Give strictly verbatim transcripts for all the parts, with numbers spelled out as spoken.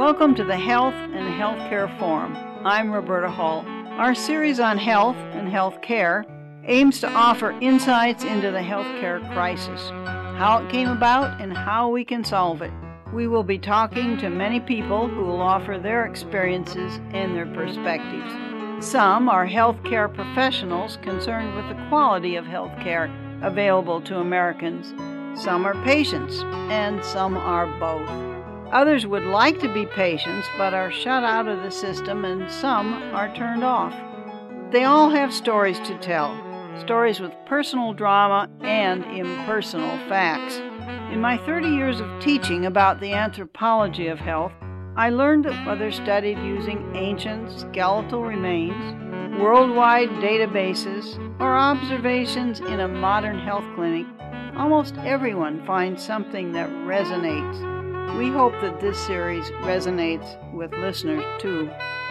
Welcome to the Health and Healthcare Forum. I'm Roberta Hall. Our series on health and healthcare aims to offer insights into the healthcare crisis, how it came about, and how we can solve it. We will be talking to many people who will offer their experiences and their perspectives. Some are healthcare professionals concerned with the quality of healthcare available to Americans. Some are patients, and some are both. Others would like to be patients, but are shut out of the system, and some are turned off. They all have stories to tell, stories with personal drama and impersonal facts. In my thirty years of teaching about the anthropology of health, I learned that whether studied using ancient skeletal remains, worldwide databases, or observations in a modern health clinic, almost everyone finds something that resonates. We hope that this series resonates with listeners too.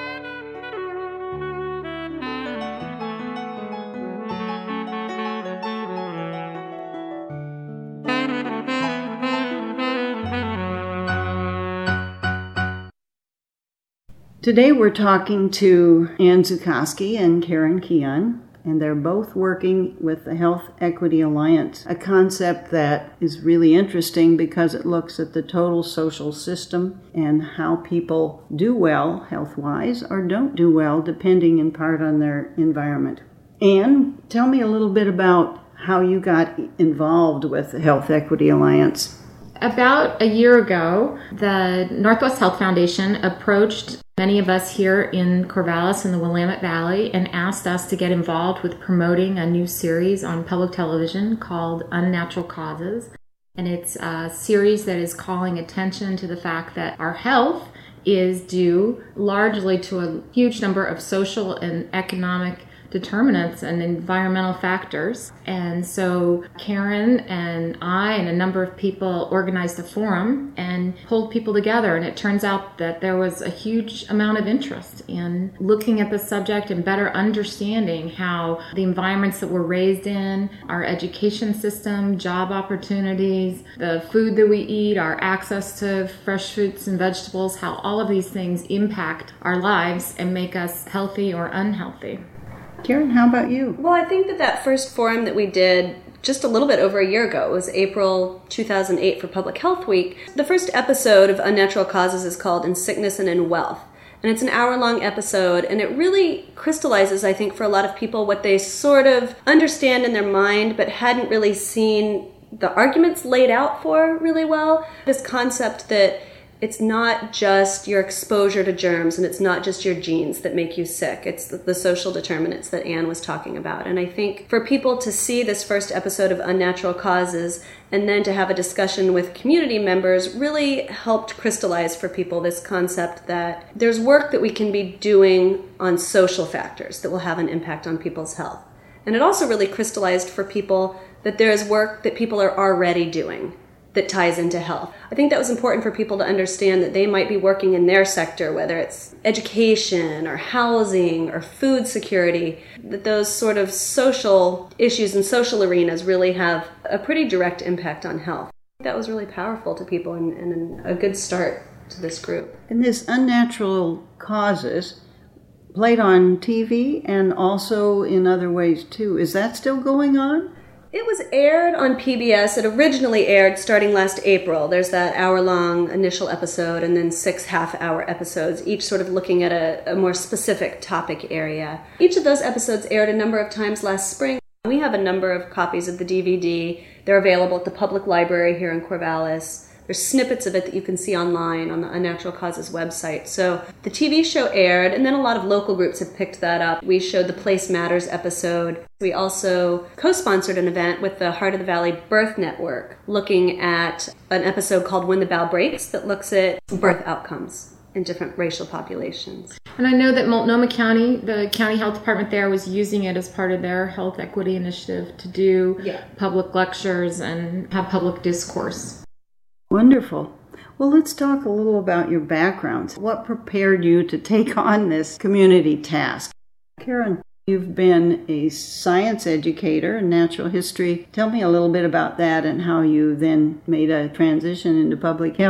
Today we're talking to Ann Zukoski and Karen Keon, and they're both working with the Health Equity Alliance, a concept that is really interesting because it looks at the total social system and how people do well health-wise or don't do well depending in part on their environment. Ann, tell me a little bit about how you got involved with the Health Equity Alliance. About a year ago, the Northwest Health Foundation approached many of us here in Corvallis in the Willamette Valley and asked us to get involved with promoting a new series on public television called Unnatural Causes. And it's a series that is calling attention to the fact that our health is due largely to a huge number of social and economic determinants and environmental factors. And so Karen and I and a number of people organized a forum and pulled people together, and it turns out that there was a huge amount of interest in looking at the subject and better understanding how the environments that we're raised in, our education system, job opportunities, the food that we eat, our access to fresh fruits and vegetables, how all of these things impact our lives and make us healthy or unhealthy. Karen, how about you? Well, I think that that first forum that we did just a little bit over a year ago, it was April two thousand eight for Public Health Week. The first episode of Unnatural Causes is called In Sickness and in Wealth. And it's an hour-long episode, and it really crystallizes, I think, for a lot of people what they sort of understand in their mind but hadn't really seen the arguments laid out for really well. This concept that it's not just your exposure to germs and it's not just your genes that make you sick. It's the, the social determinants that Ann was talking about. And I think for people to see this first episode of Unnatural Causes and then to have a discussion with community members really helped crystallize for people this concept that there's work that we can be doing on social factors that will have an impact on people's health. And it also really crystallized for people that there is work that people are already doing that ties into health. I think that was important for people to understand that they might be working in their sector, whether it's education or housing or food security, that those sort of social issues and social arenas really have a pretty direct impact on health. I think that was really powerful to people and, and a good start to this group. And this Unnatural Causes played on T V and also in other ways too. Is that still going on? It was aired on P B S. It originally aired starting last April. There's that hour-long initial episode and then six half-hour episodes, each sort of looking at a, a more specific topic area. Each of those episodes aired a number of times last spring. We have a number of copies of the D V D. They're available at the public library here in Corvallis. There's snippets of it that you can see online on the Unnatural Causes website. So the T V show aired, and then a lot of local groups have picked that up. We showed the Place Matters episode. We also co-sponsored an event with the Heart of the Valley Birth Network, looking at an episode called When the Bow Breaks that looks at birth outcomes in different racial populations. And I know that Multnomah County, the county health department there, was using it as part of their health equity initiative to do yeah. public lectures and have public discourse. Wonderful. Well, let's talk a little about your backgrounds. What prepared you to take on this community task? Karen, you've been a science educator in natural history. Tell me a little bit about that and how you then made a transition into public health.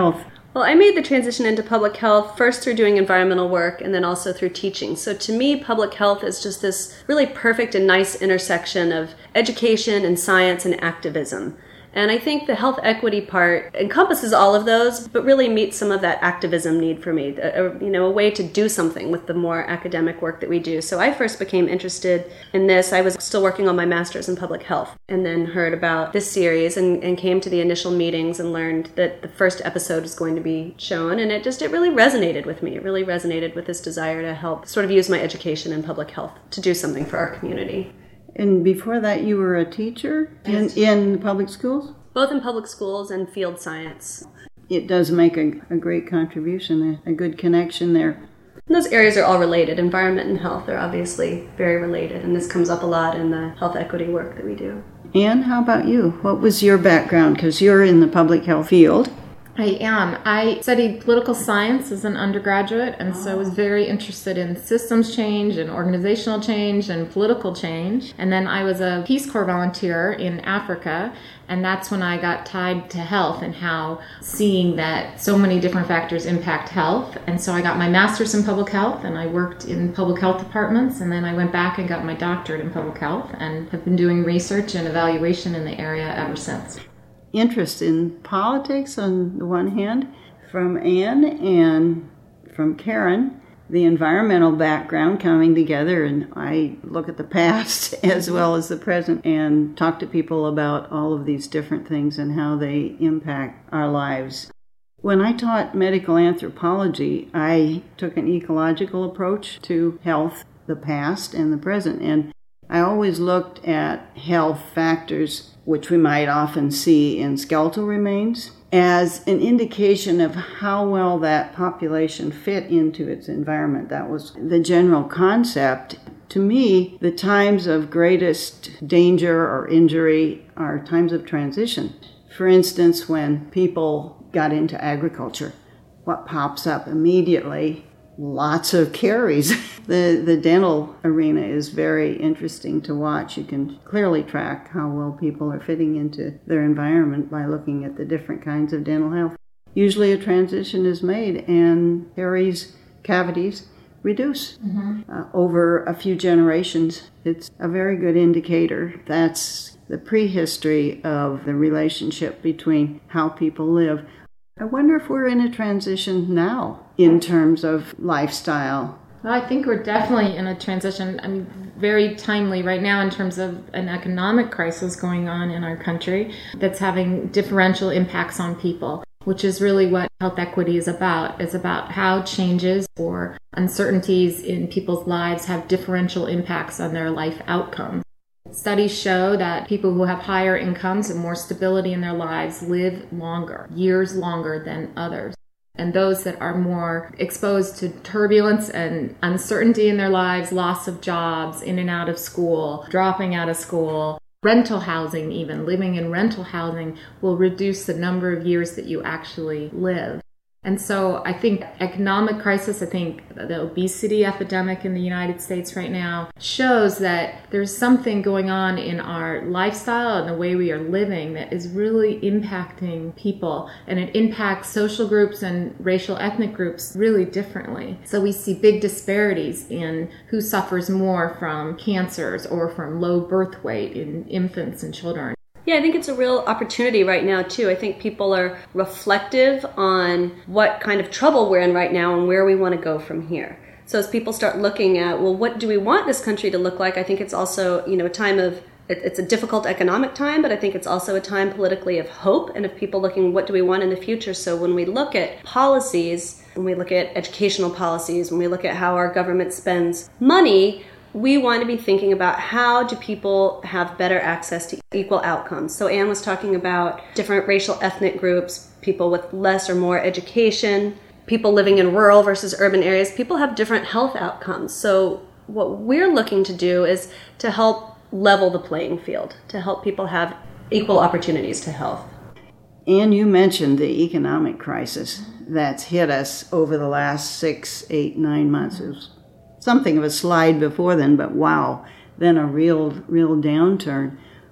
Well, I made the transition into public health first through doing environmental work and then also through teaching. So to me, public health is just this really perfect and nice intersection of education and science and activism. And I think the health equity part encompasses all of those, but really meets some of that activism need for me, a, a, you know, a way to do something with the more academic work that we do. So I first became interested in this. I was still working on my master's in public health and then heard about this series and, and came to the initial meetings and learned that the first episode is going to be shown. And it just, it really resonated with me. It really resonated with this desire to help sort of use my education in public health to do something for our community. And before that, you were a teacher in, in public schools? Both in public schools and field science. It does make a, a great contribution, a, a good connection there. And those areas are all related. Environment and health are obviously very related, and this comes up a lot in the health equity work that we do. Anne, how about you? What was your background? Because you're in the public health field. I am. I studied political science as an undergraduate, and so I was very interested in systems change and organizational change and political change. And then I was a Peace Corps volunteer in Africa, and that's when I got tied to health and how seeing that so many different factors impact health. And so I got my master's in public health, and I worked in public health departments, and then I went back and got my doctorate in public health and have been doing research and evaluation in the area ever since. Interest in politics on the one hand from Anne and from Karen, the environmental background coming together, and I look at the past as well as the present and talk to people about all of these different things and how they impact our lives. When I taught medical anthropology, I took an ecological approach to health, the past and the present, and I always looked at health factors, which we might often see in skeletal remains, as an indication of how well that population fit into its environment. That was the general concept. To me, the times of greatest danger or injury are times of transition. For instance, when people got into agriculture, what pops up immediately? Lots of caries. The the dental arena is very interesting to watch. You can clearly track how well people are fitting into their environment by looking at the different kinds of dental health. Usually a transition is made and caries, cavities reduce mm-hmm. uh, over a few generations. It's a very good indicator. That's the prehistory of the relationship between how people live. I wonder if we're in a transition now in terms of lifestyle. Well, I think we're definitely in a transition. I mean, very timely right now in terms of an economic crisis going on in our country that's having differential impacts on people, which is really what health equity is about. It's about how changes or uncertainties in people's lives have differential impacts on their life outcomes. Studies show that people who have higher incomes and more stability in their lives live longer, years longer than others. And those that are more exposed to turbulence and uncertainty in their lives, loss of jobs, in and out of school, dropping out of school, rental housing even, living in rental housing will reduce the number of years that you actually live. And so I think economic crisis, I think the obesity epidemic in the United States right now shows that there's something going on in our lifestyle and the way we are living that is really impacting people. And it impacts social groups and racial ethnic groups really differently. So we see big disparities in who suffers more from cancers or from low birth weight in infants and children. Yeah, I think it's a real opportunity right now, too. I think people are reflective on what kind of trouble we're in right now and where we want to go from here. So as people start looking at, well, what do we want this country to look like? I think it's also, you know, a time of, it, it's a difficult economic time, but I think it's also a time politically of hope and of people looking, what do we want in the future? So when we look at policies, when we look at educational policies, when we look at how our government spends money, we want to be thinking about how do people have better access to equal outcomes. So Anne was talking about different racial ethnic groups, people with less or more education, people living in rural versus urban areas. People have different health outcomes. So what we're looking to do is to help level the playing field, to help people have equal opportunities to health. Anne, you mentioned the economic crisis that's hit us over the last six, eight, nine months. It was something of a slide before then, but wow, then a real, real downturn.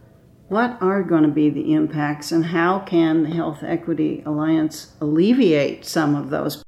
What are going to be the impacts, and how can the Health Equity Alliance alleviate some of those?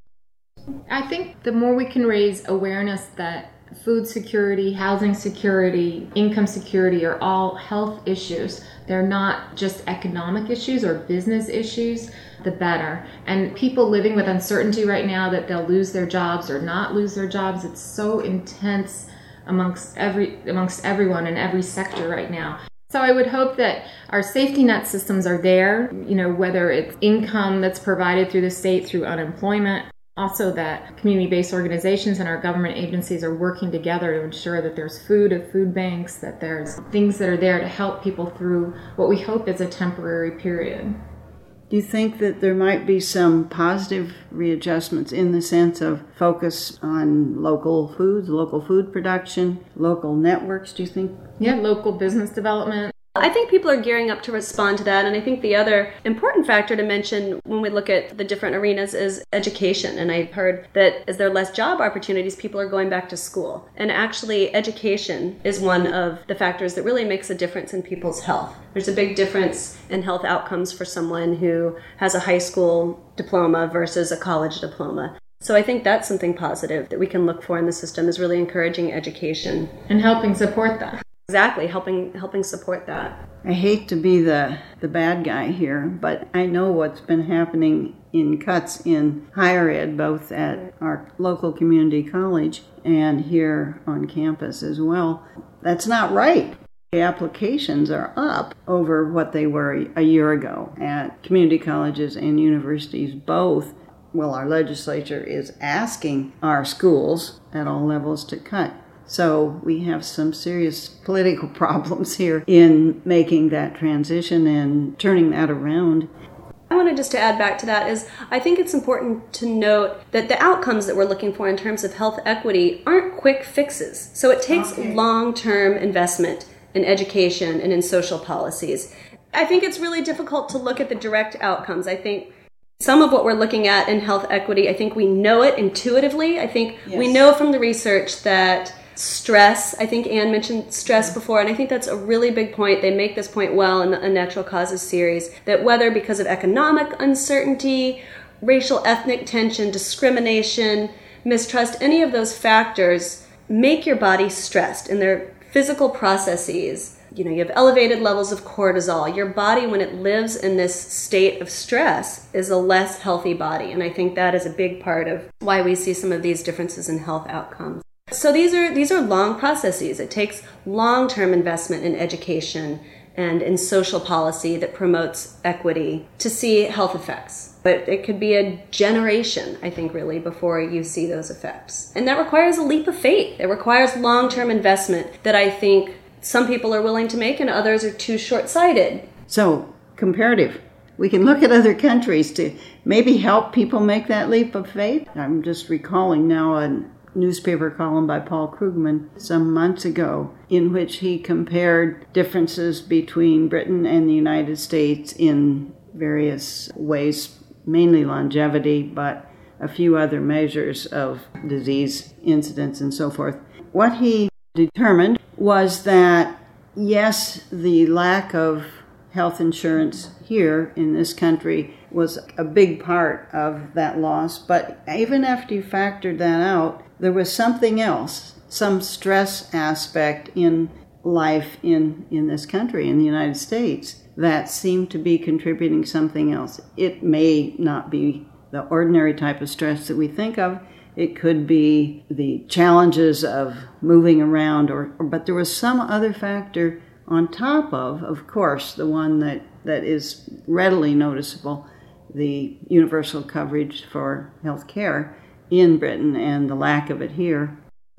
I think the more we can raise awareness that food security, housing security, income security are all health issues. They're not just economic issues or business issues, the better. And people living with uncertainty right now that they'll lose their jobs or not lose their jobs, it's so intense amongst every amongst everyone in every sector right now. So I would hope that our safety net systems are there, you know, whether it's income that's provided through the state through unemployment. Also that community-based organizations and our government agencies are working together to ensure that there's food at food banks, that there's things that are there to help people through what we hope is a temporary period. Do you think that there might be some positive readjustments in the sense of focus on local foods, local food production, local networks, do you think? Yeah, local business development. I think people are gearing up to respond to that, and I think the other important factor to mention when we look at the different arenas is education. And I've heard that as there are less job opportunities, people are going back to school. And actually, education is one of the factors that really makes a difference in people's health. There's a big difference in health outcomes for someone who has a high school diploma versus a college diploma. So I think that's something positive that we can look for in the system, is really encouraging education. And helping support that. Exactly, helping helping support that. I hate to be the, the bad guy here, but I know what's been happening in cuts in higher ed, both at our local community college and here on campus as well. That's not right. The applications are up over what they were a year ago at community colleges and universities both. Well, our legislature is asking our schools at all levels to cut. So we have some serious political problems here in making that transition and turning that around. I wanted just to add back to that is I think it's important to note that the outcomes that we're looking for in terms of health equity aren't quick fixes. So it takes okay. long-term investment in education and in social policies. I think it's really difficult to look at the direct outcomes. I think some of what we're looking at in health equity, I think we know it intuitively. I think yes. we know from the research that stress, I think Anne mentioned stress before, and I think that's a really big point. They make this point well in the Unnatural Causes series, that whether because of economic uncertainty, racial ethnic tension, discrimination, mistrust, any of those factors make your body stressed in their physical processes. You know, you have elevated levels of cortisol. Your body, when it lives in this state of stress, is a less healthy body, and I think that is a big part of why we see some of these differences in health outcomes. So these are these are long processes. It takes long-term investment in education and in social policy that promotes equity to see health effects. But it could be a generation, I think, really, before you see those effects. And that requires a leap of faith. It requires long-term investment that I think some people are willing to make and others are too short-sighted. So, comparative. We can look at other countries to maybe help people make that leap of faith. I'm just recalling now a newspaper column by Paul Krugman some months ago in which he compared differences between Britain and the United States in various ways, mainly longevity, but a few other measures of disease incidence and so forth. What he determined was that, yes, the lack of health insurance here in this country was a big part of that loss, but even after you factored that out, there was something else, some stress aspect in life in, in this country, in the United States, that seemed to be contributing something else. It may not be the ordinary type of stress that we think of. It could be the challenges of moving around, or, or but there was some other factor on top of, of course, the one that, that is readily noticeable, the universal coverage for health care in Britain and the lack of it here.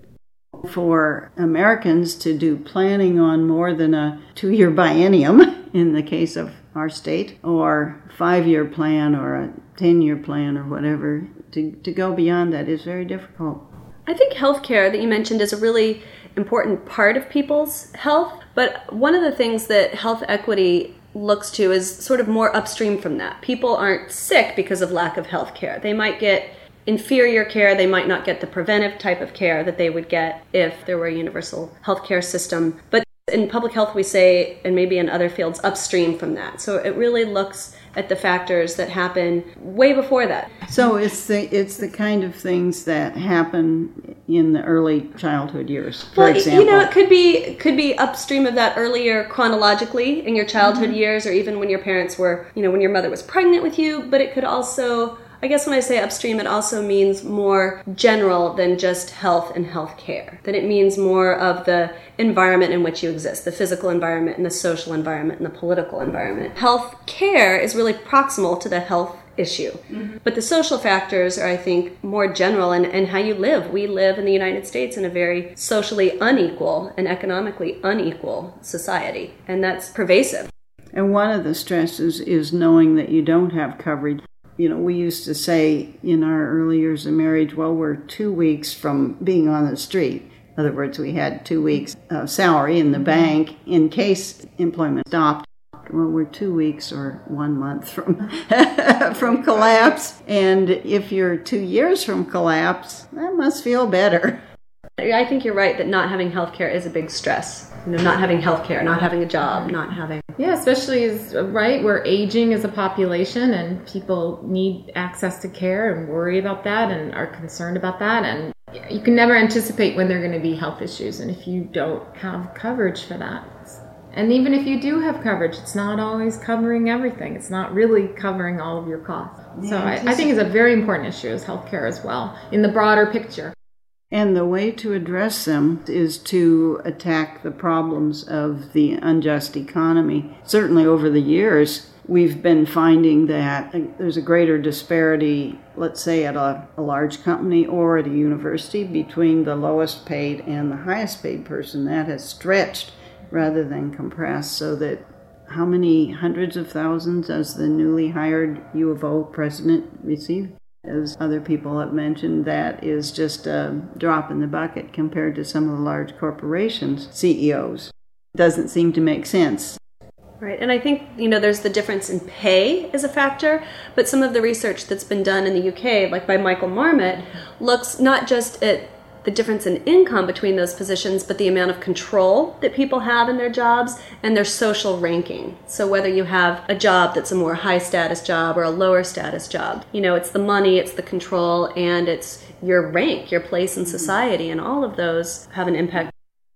For Americans to do planning on more than a two-year biennium, in the case of our state, or five-year plan or a ten-year plan or whatever, to, to go beyond that is very difficult. I think healthcare that you mentioned is a really important part of people's health, but one of the things that health equity looks to is sort of more upstream from that. People aren't sick because of lack of health care. They might get inferior care. They might not get the preventive type of care that they would get if there were a universal healthcare system. But In public health, we say, and maybe in other fields, upstream from that. So it really looks at the factors that happen way before that. So it's the it's the kind of things that happen in the early childhood years, for well, example. You know, it could be could be upstream of that earlier chronologically in your childhood mm-hmm. years, or even when your parents were, you know, when your mother was pregnant with you. But it could also, I guess when I say upstream, it also means more general than just health and health care. That it means more of the environment in which you exist, the physical environment and the social environment and the political environment. Health care is really proximal to the health issue. Mm-hmm. But the social factors are, I think, more general in, in how you live. We live in the United States in a very socially unequal and economically unequal society, and that's pervasive. And one of the stresses is knowing that you don't have coverage. You know, we used to say in our early years of marriage, well, we're two weeks from being on the street. In other words, we had two weeks of salary in the bank in case employment stopped. Well, we're two weeks or one month from from collapse. And if you're two years from collapse, that must feel better. I think you're right that not having health care is a big stress. You know, not having health care, not having a job, not having... Yeah, especially as, right, we're aging as a population and people need access to care and worry about that and are concerned about that. And you can never anticipate when there are going to be health issues. And if you don't have coverage for that, and even if you do have coverage, it's not always covering everything. It's not really covering all of your costs. Yeah, so I, I think it's a very important issue is healthcare as well in the broader picture. And the way to address them is to attack the problems of the unjust economy. Certainly over the years, we've been finding that there's a greater disparity, let's say at a, a large company or at a university, between the lowest paid and the highest paid person. That has stretched rather than compressed, so that how many hundreds of thousands does the newly hired U of O president receive? As other people have mentioned, that is just a drop in the bucket compared to some of the large corporations' C E Os. Doesn't seem to make sense. Right, and I think, you know, there's the difference in pay as a factor, but some of the research that's been done in the U K, like by Michael Marmot, looks not just at the difference in income between those positions, but the amount of control that people have in their jobs and their social ranking. So whether you have a job that's a more high status job or a lower status job, you know, it's the money, it's the control, and it's your rank, your place in society, and all of those have an impact.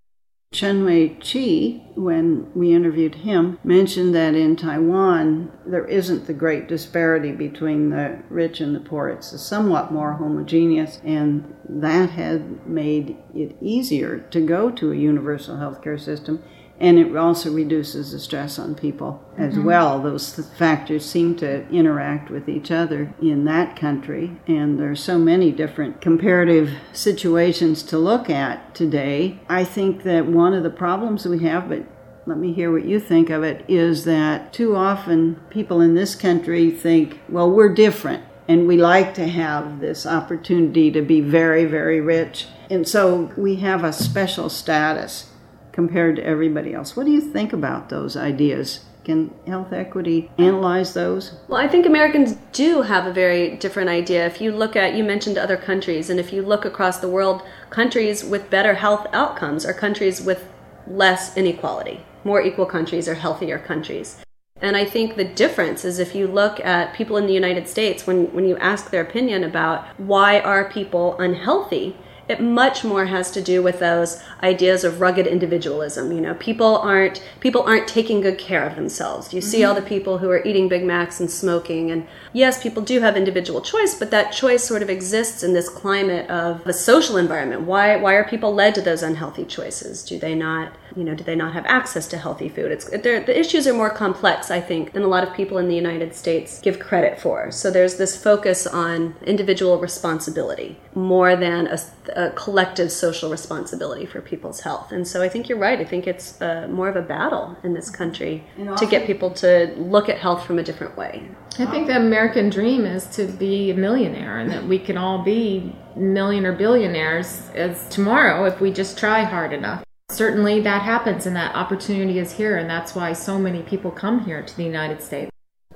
Chun-Wei Chi, when we interviewed him, mentioned that in Taiwan there isn't the great disparity between the rich and the poor. It's somewhat more homogeneous, and that had made it easier to go to a universal healthcare system, and it also reduces the stress on people as mm-hmm. well. Those factors seem to interact with each other in that country, and there are so many different comparative situations to look at today. I think that one of the problems we have, but let me hear what you think of it, is that too often people in this country think, well, we're different, and we like to have this opportunity to be very, very rich, and so we have a special status compared to everybody else. What do you think about those ideas? Can health equity analyze those? Well, I think Americans do have a very different idea. If you look at, you mentioned other countries, and if you look across the world, countries with better health outcomes are countries with less inequality. More equal countries are healthier countries. And I think the difference is if you look at people in the United States, when, when you ask their opinion about why are people unhealthy, it much more has to do with those ideas of rugged individualism. You know, people aren't people aren't taking good care of themselves. You mm-hmm. see all the people who are eating Big Macs and smoking, and yes, people do have individual choice, but that choice sort of exists in this climate of the social environment. Why why are people led to those unhealthy choices? Do they not, you know, do they not have access to healthy food? It's the issues are more complex, I think, than a lot of people in the United States give credit for. So there's this focus on individual responsibility more than a, a collective social responsibility for people's health. And so I think you're right. I think it's uh, more of a battle in this country to get people to look at health from a different way. I think the American dream is to be a millionaire, and that we can all be million or billionaires as tomorrow if we just try hard enough. Certainly that happens, and that opportunity is here, and that's why so many people come here to the United States.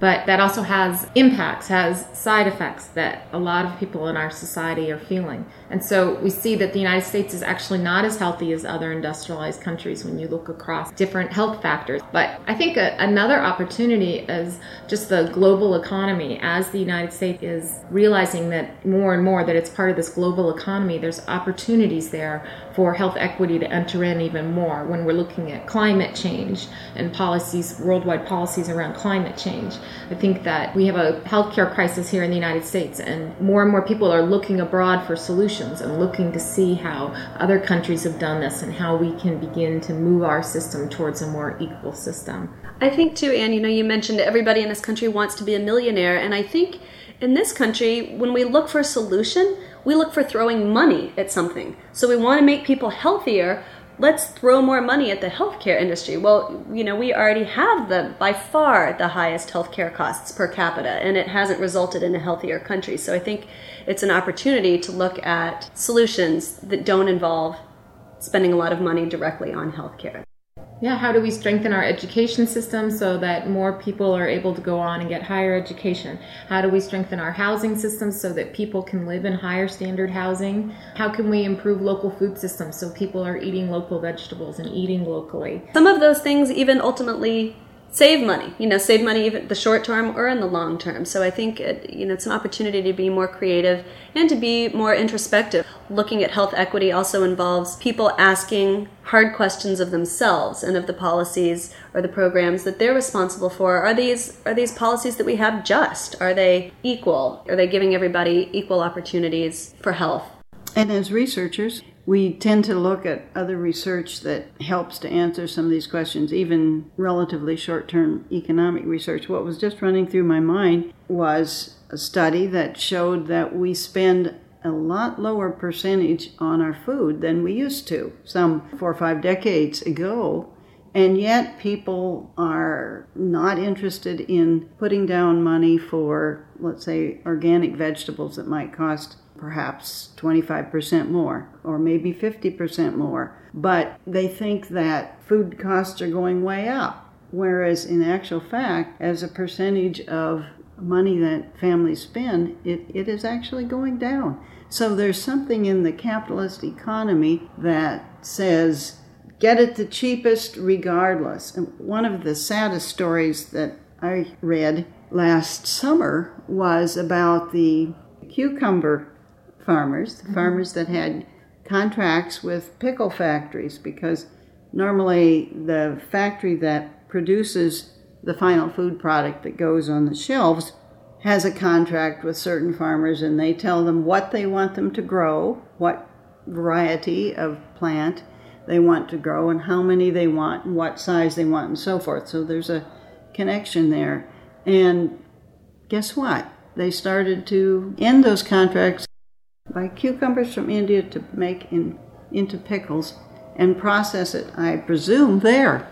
But that also has impacts, has side effects that a lot of people in our society are feeling. And so we see that the United States is actually not as healthy as other industrialized countries when you look across different health factors. But I think a, another opportunity is just the global economy. As the United States is realizing that more and more that it's part of this global economy, there's opportunities there for health equity to enter in even more when we're looking at climate change and policies, worldwide policies around climate change. I think that we have a healthcare crisis here in the United States, and more and more people are looking abroad for solutions and looking to see how other countries have done this and how we can begin to move our system towards a more equal system. I think too, Anne, you know, you mentioned everybody in this country wants to be a millionaire, and I think in this country, when we look for a solution, we look for throwing money at something. So we want to make people healthier. Let's throw more money at the healthcare industry. Well, you know, we already have the, by far, the highest healthcare costs per capita, and it hasn't resulted in a healthier country. So I think it's an opportunity to look at solutions that don't involve spending a lot of money directly on healthcare. Yeah, how do we strengthen our education system so that more people are able to go on and get higher education? How do we strengthen our housing system so that people can live in higher standard housing? How can we improve local food systems so people are eating local vegetables and eating locally? Some of those things even ultimately save money, you know, save money even the short term or in the long term. So I think it, you know, it's an opportunity to be more creative and to be more introspective. Looking at health equity also involves people asking hard questions of themselves and of the policies or the programs that they're responsible for. Are these are these policies that we have just? Are they equal? Are they giving everybody equal opportunities for health? And as researchers, we tend to look at other research that helps to answer some of these questions, even relatively short-term economic research. What was just running through my mind was a study that showed that we spend a lot lower percentage on our food than we used to some four or five decades ago. And yet people are not interested in putting down money for, let's say, organic vegetables that might cost perhaps twenty-five percent more or maybe fifty percent more. But they think that food costs are going way up, whereas in actual fact, as a percentage of money that families spend, it, it is actually going down. So there's something in the capitalist economy that says, get it the cheapest regardless. And one of the saddest stories that I read last summer was about the cucumber farmers, the mm-hmm. farmers that had contracts with pickle factories, because normally the factory that produces the final food product that goes on the shelves has a contract with certain farmers, and they tell them what they want them to grow, what variety of plant they want to grow, and how many they want, and what size they want, and so forth. So there's a connection there. And guess what? They started to end those contracts, buy cucumbers from India to make in, into pickles and process it, I presume, there.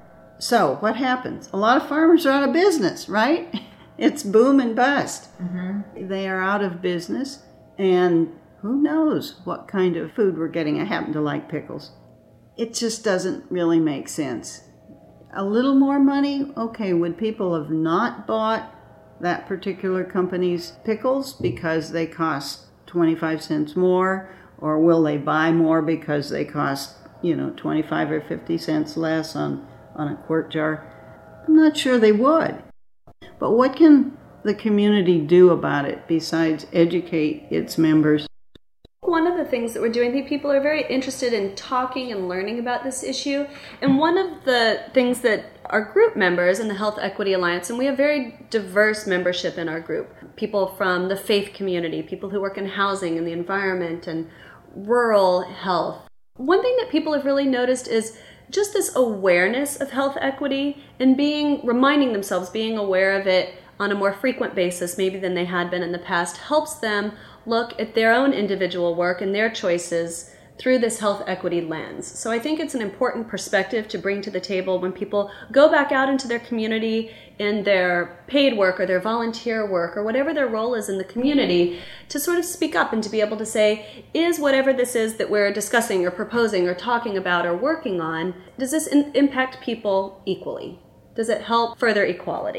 So what happens? A lot of farmers are out of business, right? It's boom and bust. Mm-hmm. They are out of business, and who knows what kind of food we're getting. I happen to like pickles. It just doesn't really make sense. A little more money? Okay, would people have not bought that particular company's pickles because they cost twenty-five cents more, or will they buy more because they cost, you know, twenty-five or fifty cents less on, on a quart jar? I'm not sure they would. But what can the community do about it besides educate its members? One of the things that we're doing, I think people are very interested in talking and learning about this issue. And one of the things that our group members in the Health Equity Alliance, and we have very diverse membership in our group, people from the faith community, people who work in housing and the environment and rural health. One thing that people have really noticed is just this awareness of health equity and being, reminding themselves, being aware of it on a more frequent basis maybe than they had been in the past, helps them look at their own individual work and their choices through this health equity lens. So I think it's an important perspective to bring to the table when people go back out into their community in their paid work or their volunteer work or whatever their role is in the community, to sort of speak up and to be able to say, is whatever this is that we're discussing or proposing or talking about or working on, does this in- impact people equally? Does it help further equality?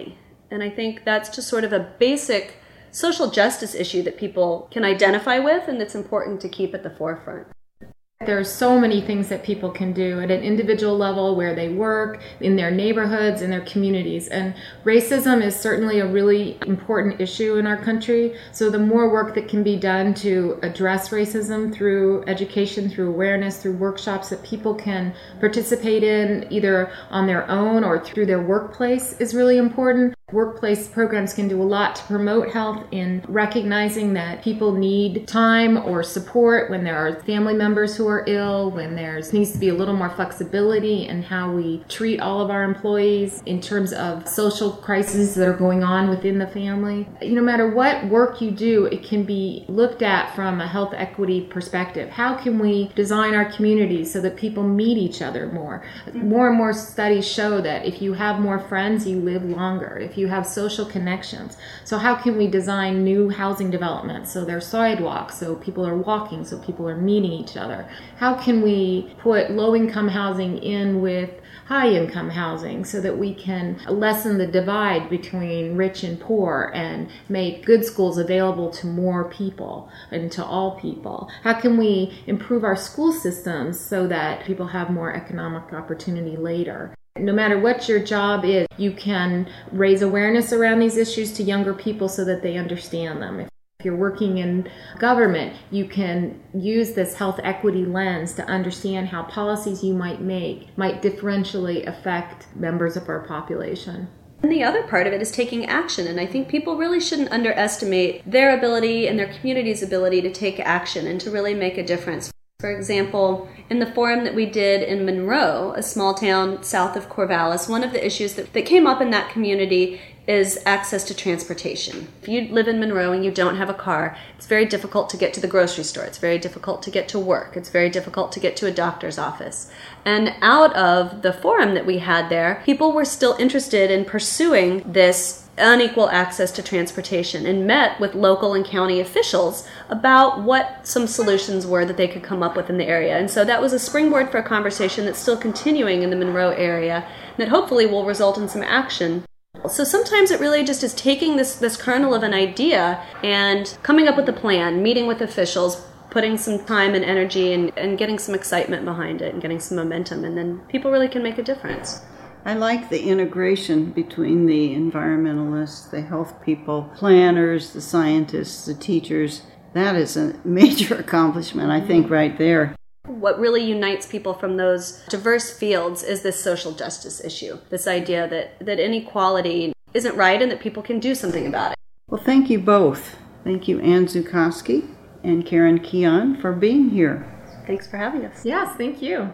And I think that's just sort of a basic social justice issue that people can identify with, and it's important to keep at the forefront. There are so many things that people can do at an individual level, where they work, in their neighborhoods, in their communities. And racism is certainly a really important issue in our country. So the more work that can be done to address racism through education, through awareness, through workshops that people can participate in either on their own or through their workplace is really important. Workplace programs can do a lot to promote health in recognizing that people need time or support when there are family members who are ill, when there needs to be a little more flexibility in how we treat all of our employees in terms of social crises that are going on within the family. No matter what work you do, it can be looked at from a health equity perspective. How can we design our communities so that people meet each other more? More and more studies show that if you have more friends, you live longer. If you have social connections. So how can we design new housing developments so there are sidewalks, so people are walking, so people are meeting each other? How can we put low-income housing in with high-income housing so that we can lessen the divide between rich and poor and make good schools available to more people and to all people? How can we improve our school systems so that people have more economic opportunity later? No matter what your job is, you can raise awareness around these issues to younger people so that they understand them. If you're working in government, you can use this health equity lens to understand how policies you might make might differentially affect members of our population. And the other part of it is taking action, and I think people really shouldn't underestimate their ability and their community's ability to take action and to really make a difference. For example, in the forum that we did in Monroe, a small town south of Corvallis, one of the issues that, that came up in that community is access to transportation. If you live in Monroe and you don't have a car, it's very difficult to get to the grocery store. It's very difficult to get to work. It's very difficult to get to a doctor's office. And out of the forum that we had there, people were still interested in pursuing this unequal access to transportation and met with local and county officials about what some solutions were that they could come up with in the area. And so that was a springboard for a conversation that's still continuing in the Monroe area that hopefully will result in some action. So sometimes it really just is taking this, this kernel of an idea and coming up with a plan, meeting with officials, putting some time and energy and, and getting some excitement behind it and getting some momentum, and then people really can make a difference. I like the integration between the environmentalists, the health people, planners, the scientists, the teachers. That is a major accomplishment, I think, right there. What really unites people from those diverse fields is this social justice issue, this idea that, that inequality isn't right and that people can do something about it. Well, thank you both. Thank you, Ann Zukoski and Karen Keon, for being here. Thanks for having us. Yes, thank you.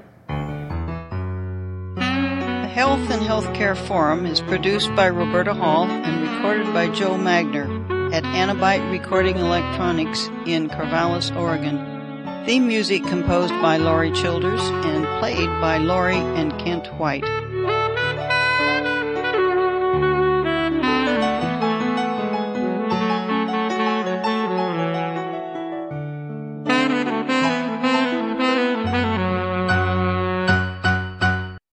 The Health and Healthcare Forum is produced by Roberta Hall and recorded by Joe Magner at Anabyte Recording Electronics in Corvallis, Oregon. Theme music composed by Laurie Childers and played by Laurie and Kent White.